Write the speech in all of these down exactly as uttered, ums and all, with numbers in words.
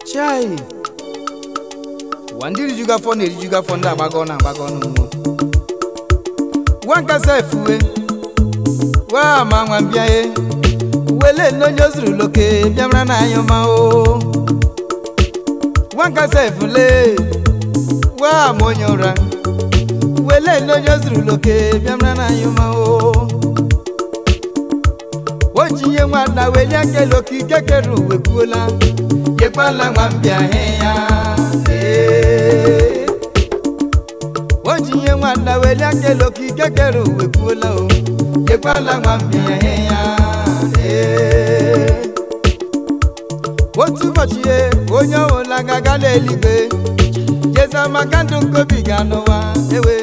Chai Wandiri juga fo neri juga fo nda agbago na agbago no mo Wanka sefuwe Wa ma nwa bia e Wele no nyozuru loke biamra na ayoma o Wanka sefule Wa monyora Wele no nyozuru loke biamra na ayoma o Ojiye mwana wele ake loki kekeru wekuola Yekpala mwambia heya eh. Ojiye mwana wele ake loki kekeru wekuola o Yekpala mwambia heya eh. Otu bochie onyo ola gaga leligwe Jeza makandu nkobiga nowa ewe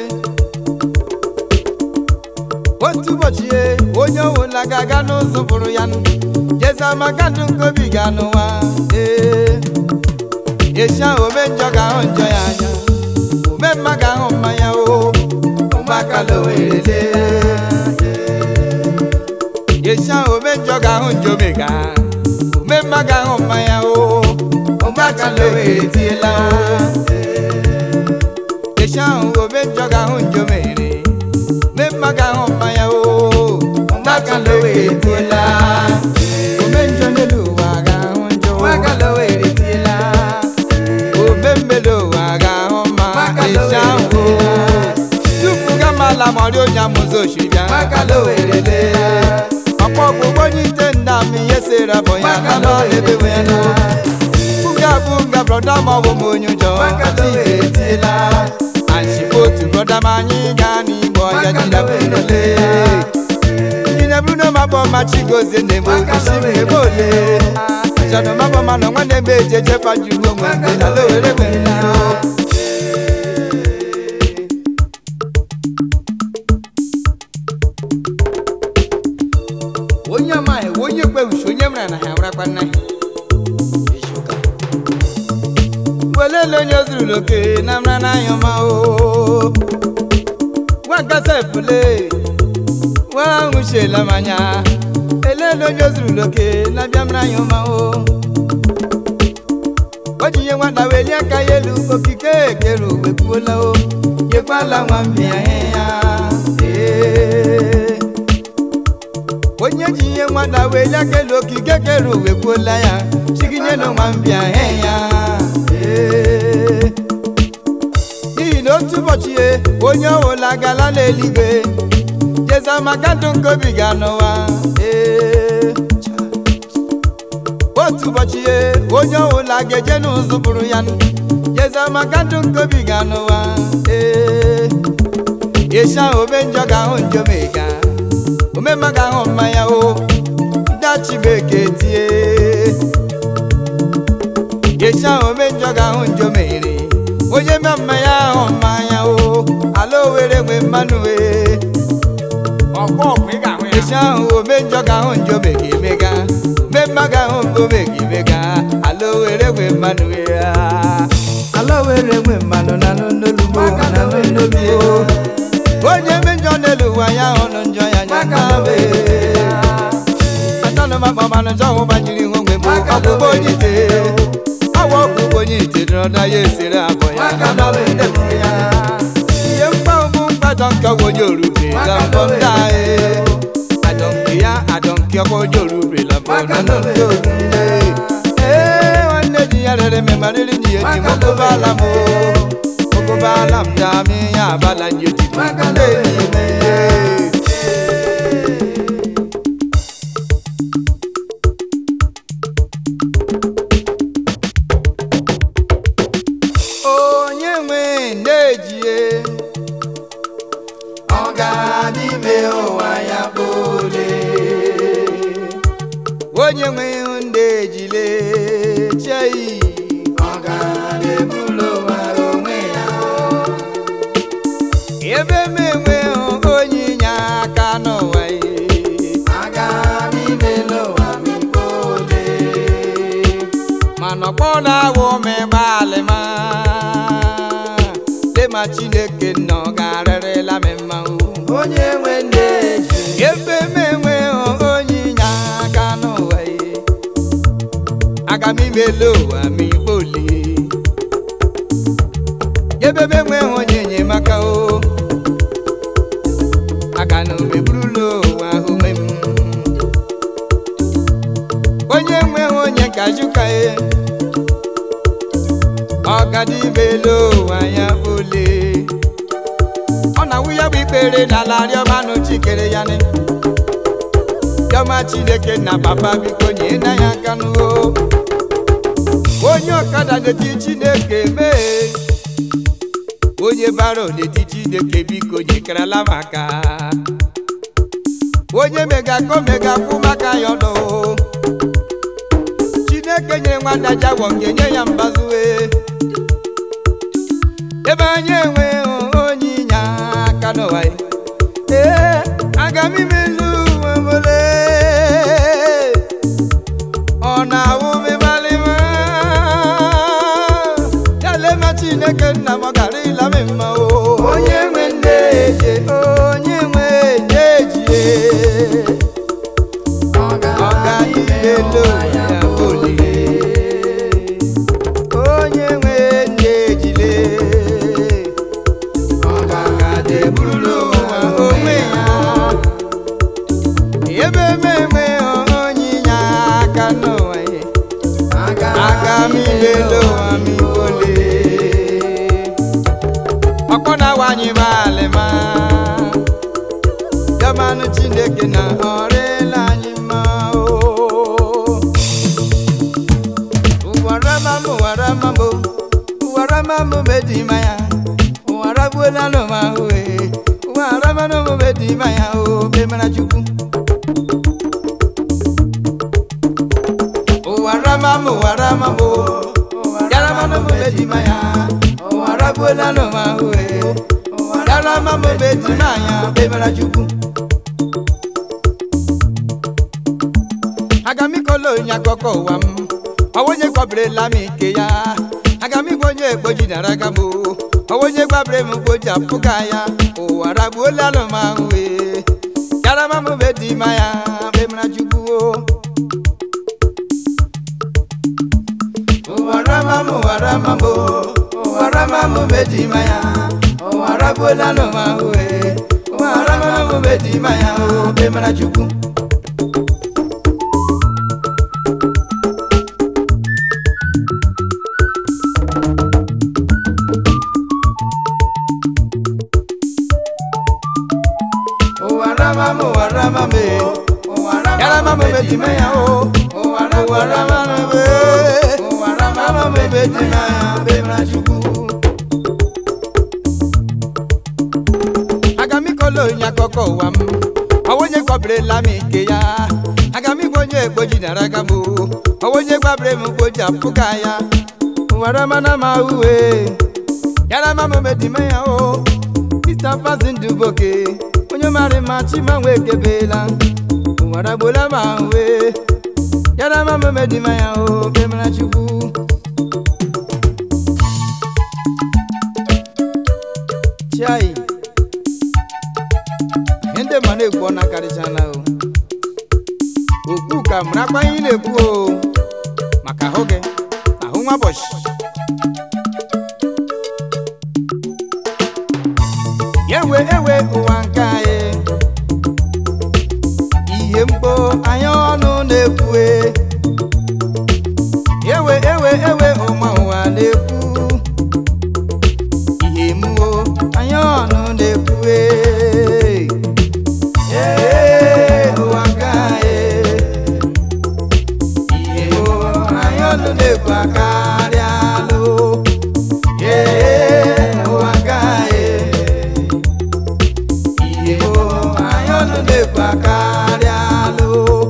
Otu bochie onyo ola gaga no zuburu yanu Jeza makandu nkobiga nowa eh. Yesha ome njoga onjo yanya Ume maga homa ya o Umaka lowerele Yesha ome njoga onjo mega Ume maga homa ya o Umaka lowerele Yesha ome njoga onjo mere Ume maga homa ya o Umaka lowerele Ume njonelu waga onjo Umaka lowerele La morio nyamuzo shibia makalo werele Apo gbogbo ni tenda mi yesera boya kalo lebewe no Bunga bunga brother ma wo monyujo makalo werele Ansifotu brother manyi gani boya jida benole Kine bruno mabo machigoze nemo kushime bole Jano mabo mano ngwane beje jepa jugo mwende alo werele no Onyama e wonye gbe usonye mra na hawra kwanna Ishuka Welelo nyozuru loke na mra na yoma o Waka sefule Wa mushela manya Elelo nyozuru loke na biamra yoma o Ojiye wanda weli aka yelu okike keru wekuola o Yekwala mwambia heya eh Onye jiye mwanda wele ake loki kekeru wekuola ya Shiginye no mwambia heya eh. Iyi no tubochie onye ola gala leligwe Jeza makadu nkobiga nowa eh. Otu bochie onye ola geje n'uzuburu ya Jeza makadu nkobiga nowa eh. Yesha obenjoga honjo mega Ume maga homa ya o Dachi beke tie Yesha ome njoga honjo mere Oye mama ya homa ya o Alo were we manue Oko kwega we Yesha ome njoga honjo beke mega Ume maga honjo beke mega Alo were we manue Alo were we manu nanu nolumo nanu nolumo Onye menjo neluwa ya ono njo ya nyakabe Atano mama mano jaho banjiri ngongwe mo Akubo nyite Awa akubo nyite Droda yesere aboya Makanawe ndebuya Yempa ubu mpa donka wonyorube Lambom dae Adonki ya adonki yako wonyorube Lambom nanonyorube Eh wane jiya rere me mariri nye ni moko balamo Moko balam dami ya bala nyeti Makanawe nime Onye nwe hunde jile chai Oga de bulo wa onwe ya Ebe menwe onye nya aka n'ụwa Aga n'ime n'ụwa mi bole Mana ọkpọ na-awụ megbalị ma Dema Chineke nọ ga-arịrịla m mma Onye nwe nde ji Ebe menwe onye nya aka n'ụwa Aga mi melo ami ọgadibelo anya ole ọ na-awụ ya bụ ikpere n'ala rịọma n'uchi kere ya ni rịọma Chineke na papa biko nye na ya aka n'uo onye ọkada na-eti Chineke mee onye baro na-eti Chineke biko nyekerela maka onye mega ko mega kwụ maka ya ọnụ Chineke nyere nwata jagwọ ngenye ya mbazue ebe anyị enwe onye inye aka n'ụwa ee aga m imezu nwemole ọ na-awụ memalima ya lema Chineke nna m gara ịla m mma onye nwe nne eje onye nwe nne ejie ọ ga-ibelo ya ole onye nwe nne ejile ọ ga-adịburu ụwa onwe ya ebe emenwe onye inye aka n'ụwa aga m ibelo amibole ọkpọ na-awanye malịma gamanụ Chineke na ọrịla anyị mma ụwaramamụ ụwaramamụ ụwaramamụ medima ya ụwaragbuola n'ụmahụ ụwaramanụ medima ya obemara Chukwu ụwaramamụ ụwaramamụ yaramanụ medima ya ụwaragbuola n'ụmahụ yaramanụ medima ya obemara Chukwu agamikolo onye akụkọ ụwa m ọwonye kwabirela m ike ya agamigwe onye egboji nara aga m ọwonye gbabire m gboji afụga ya ụwa ragbuola alụmahụ yaramamụ medima ya bemara Chukwu ụwaramamụ ụwaramamụ ụwaramamụ medima ya ụwa ragbuola alụmahụ ụwaramamụ medima ya bemara Chukwu Waramamo waramame yaramamo medima ya o waramame waramamo medima ya bemara Chukwu agamikolo nya koko wa m awonye kwabirela m ike ya agamigwe onye egboji nara aga m awonye gbabire m gboji afụga ya waramana ma uwe yaramamo medima ya o Mister Fazinduboke onye mara ma chima nwe kebela ụwaragbola ma we yaramamụ medima ya o bemara Chukwu chai ndị ma na-ekwu ọ na-akarịchala o okwu ka mara akpanye na-ekwu o maka ahụ gị ahụ nwa bọchị ewe ewe ụwa nke anyị ihe mkpo anya ọnụ na-ekwu ewe ewe ewe ụma ụwa na-ekwu ihe mụo anya ọnụ na-ekwu ee ụwa nke anyị ihe mụo anya ọnụ na-ekwu akarịalụ ee ụwa nke anyị na-ekwu akarịalụ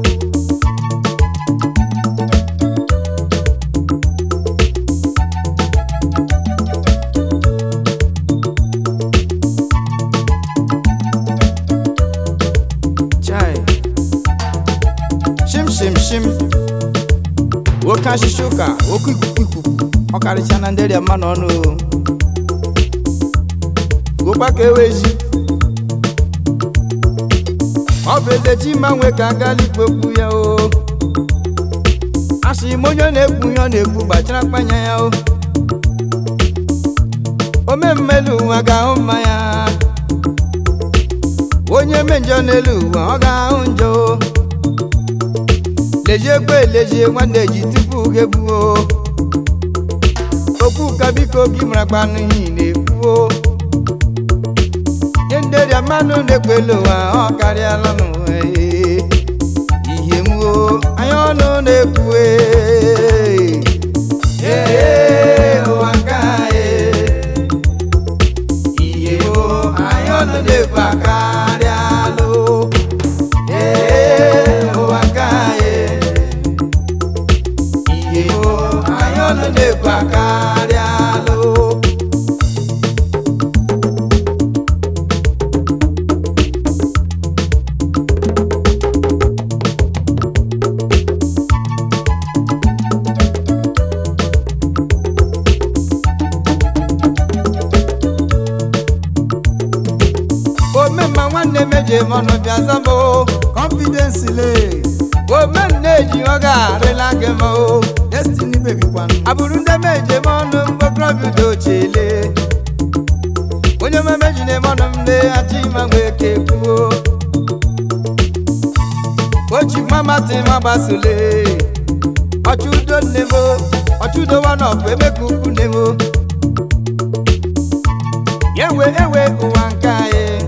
chai shim shim shim oke ashishi ụka oke ikuku ikuku ọkarịcha na ndị mma n'ọnụ gokwa ka ewezi ọ bụ eze Chimanwe ka agalikpo okwu ya o asị m onye na-ekwu ihe ọ na-ekwu gbachara mkpanya ya o ome mmelu ụwa ga-ahụ mma ya onye me njọ n'elu ụwa ọ ga-ahụ njọ lejie egbe elejie nwanne ji tupu gị egbuo okwu Chuka biko gimra kwanu hine kuo Yende ya manu ne kwelo wa okari alonu eh Iye mu ayonu ne kuwe Eh o akaye Iye mu ayonu ne kwakari alo Eh o akaye Iye mu ayonu ne kwakari alo Meje mono biazamo confidence le o meneji oga relage mo destiny baby kwan aburunde meje mono mbokro bido chele onye meji ne mono mle achi mangweke kuo ochi mama ti mabasule ochudo nebo ochudo one of emekuku nebo yewe ewe uwankaye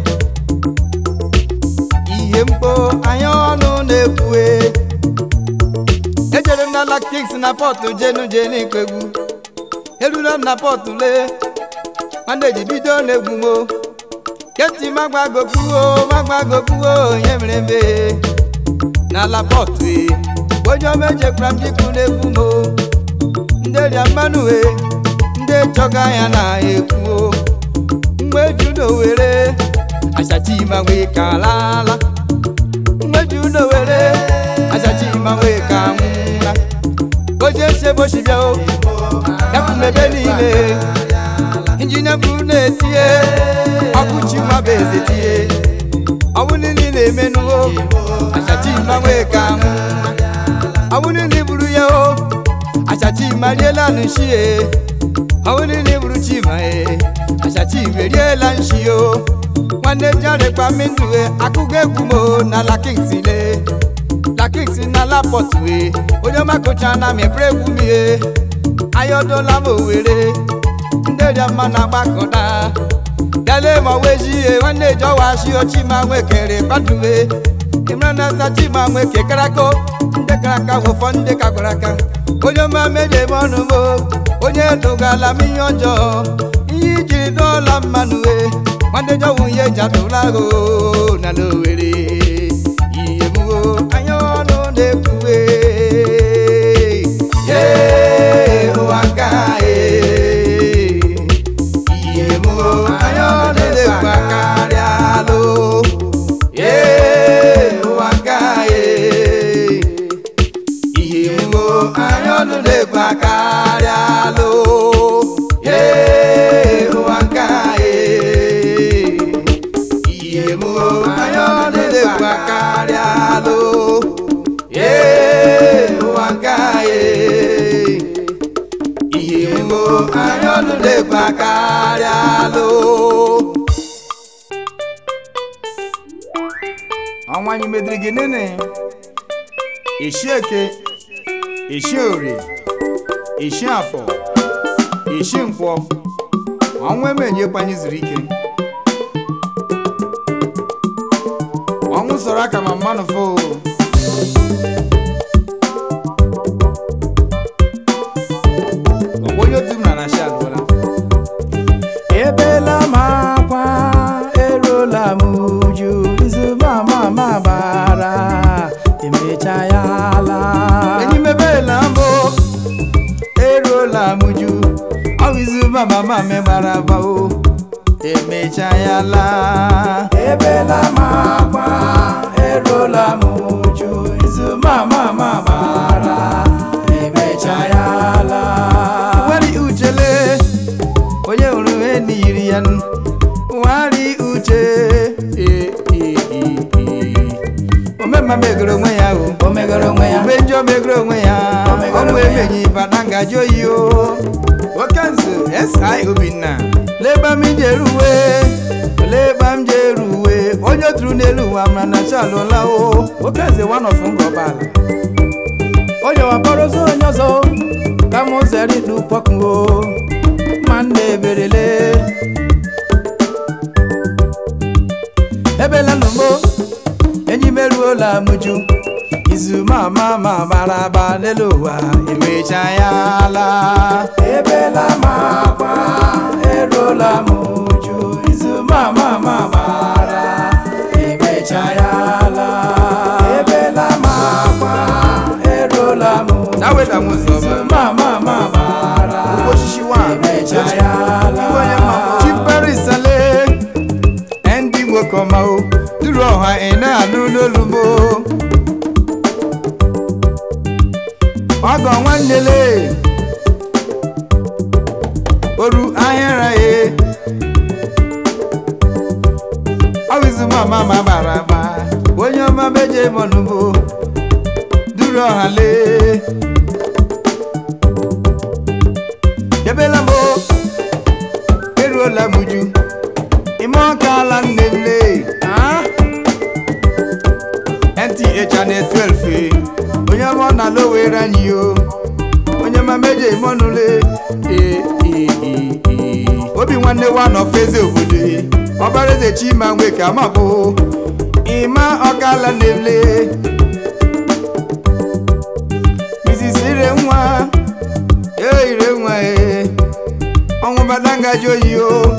Yempo ayonu nekwe Ejere na la kicks na potu jenu jeni kwegu Eluna na potu le Mande jibido negwu mo Keti magba gokuo magba gokuo yemrembe Na la potu e Ojo meje kram jiku negwu mo Nde riamanu e Nde choga ya na ekuo Mwe judo were Ashachi mangwe kalala Juno wele asachi mawe kamuna Oje se bo shibia o Yakume belile Injina bune tie Akuchi mabeze tie Awuni nile menu o Asachi mawe kamuna Awuni niburu ya o Asachi mariela nshie Awuni niburu chima e Asachi mariela nshio Wane jare kwa minduwe akuge kumo na la kingsile La kingsi na la potwe Ojo makocha na me pregu miye Ayodo la mwere Ndeja mana bakoda Dale mwawejiye wane jowashi ochima wekere paduwe Imrana za chima weke karako Nde karaka wofo nde kakoraka Ojo mameje monu mo Onye luga la miyonjo Iyi jiri dola manuwe Mande jawu ye jadulago na lowere Iyemuo ayonu nekuwe Ye uwakae Iyemuo ayonu nekwakari alo Ye uwakae Iyemuo ayonu nekwakari alo Ye uwakae Yemo ayone de kwakari alo Ye wangaye Yemo ayone de kwakari alo Anwanyi medrigi nene Ishieke Ishiori Ishiafo Ishinkwo Anwe menye panyi zirike Wangu soraka mamano fo Wabonyo tumna na shadu wala Ebela mapa Erola muju Izu mama mabara Imechayala Enyi mebela mbo Erola muju Awizu mama mame baraba o Emechayala Ebela mapa Erola muju Izu mama mabara Emechayala Wari uchele Onye uruwe nirian Wari uche E e e e Omema megro mwe ya o Omegro mwe ya Benjo megro mwe ya Omwe menyi badanga joyo Wakanzu S I Obina Leba mjeruwe Leba mjeruwe Onyo trunelu wa mrana shalola o Wakanzu one of ngobala Onyo waporozo onyozo Kamo zeri dupoku o nwanne berele ebela numo enyi meruola muju izu mama ma baraba lelowa emecha ya la ebela makwa erola muju izu mama ma bara emecha ya la ebela makwa erola muju nawe la muzo mama ma bara oshishi wa emecha ya la chipari sale endi wokoma o duro ha ina anu lolumo ogo nwanele oru ahira e awizu mama ma baraba onye ma beje monubo duro ha le yebela mo eru la muju imo kala nele ah enti e channel twelve onye mo na lo we ranyi o onye ma meje monule e e e obi nwanne wa no feze obodo obareze chima nwe ka mabo ima okala nele misisire nwa e ire nwa e onwo badanga joyi o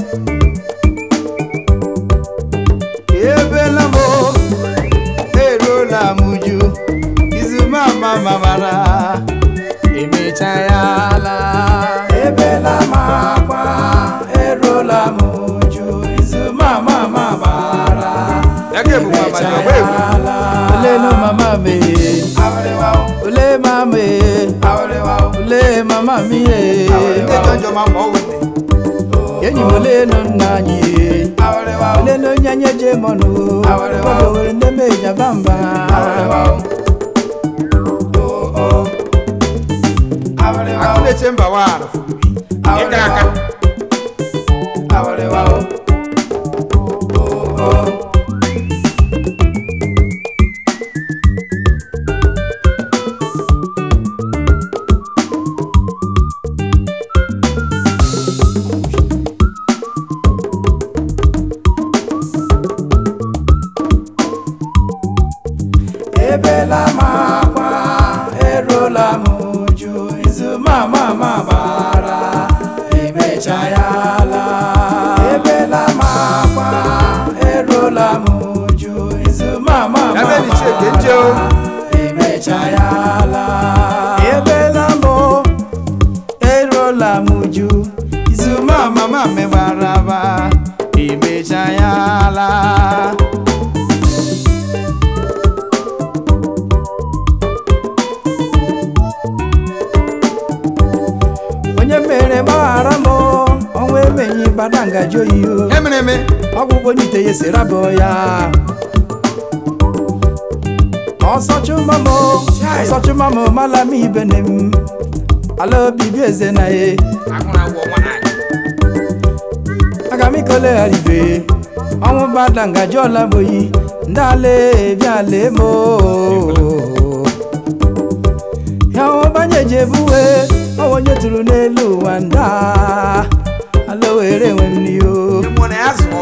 ebela mo erola muju mama mabara emecha ya la ebela makwa erola muju izu mama mabara yake bu mama wewe ole no mama me awore wa ole mama me awore wa ole mama mi e tejonjo mama o yenyi mole no nanyi awore wa ole no nyanye je monu awore wa ndeme jabamba awore wa akule chemba wano fubi ekaka awale wao ebela makwa erola muju izu mama mabara emecha ya la ebela makwa erola muju izu mama mabara emecha ya la ebela mo erola muju izu mama mabara emecha ya la mere baramo onwe menyi badanga joyo emeneme ogwugwo nite yesera boya osochu mamo osochu mamo malami benem alo bibi eze na e akuna wo nwana agami kole aribe onwe badanga jola boyi ndale biale mo ya banyeje buwe awonye turu n'elu wanda alowere nwenni yo nimone aso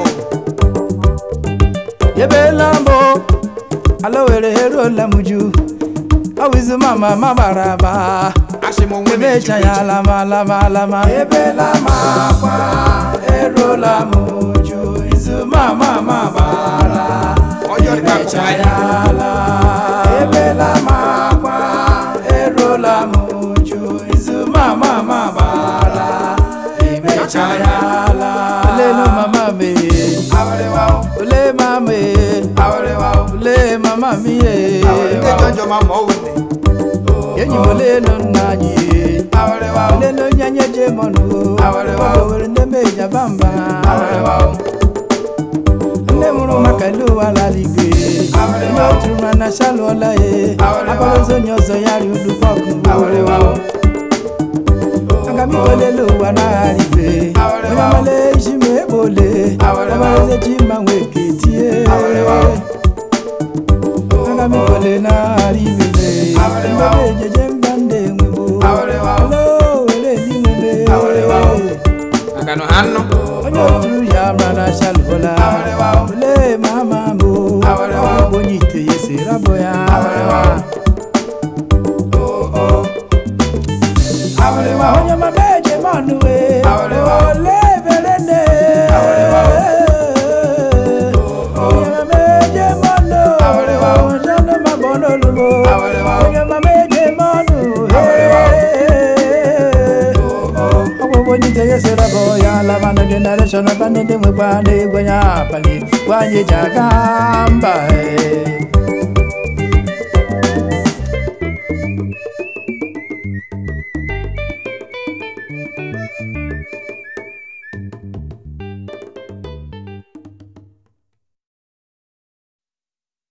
yebela mbo alowere hero la muju awizu mama mabaraba ashimo nwe cha ya la mala mala ma yebela makwa hero la muju izu mama mabara oyo cha ya la yebela makwa hero la muju mama mabara emecha ya la ole no mama me awore wa ole mama me awore wa ole mama mi e tejonjo mama o ne yenyi ole no nanyi awore wa ole no nyanye je monu awore wa ole ndeme jabamba awore wa ole muru makalu ala ligbe awore wa turuma na shalo la e abalozo nyozo yari udupoku awore wa ngami kolelo wana ribe nyamale ishime bole abaze chima weketie ngami kole na ribe ngame jeje mbande ngbo alo ele ni ngbe no hanno onye tru ya brana shalvola le mama mo bonite yesera boya onye mameje manuwe le belene onye mameje manu jano mabono lumo onye mameje manu bonite yesera boya la mano generation bande de mwe bande gwanya pali gwanye jagamba